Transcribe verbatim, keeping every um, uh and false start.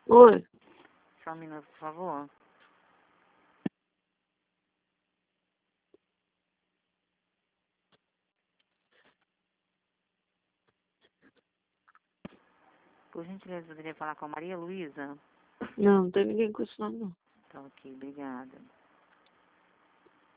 Oi. Só um minuto, por favor. Por gentileza, poderia falar com a Maria Luísa? Não, não tem ninguém com esse nome, não. Tá ok, obrigada.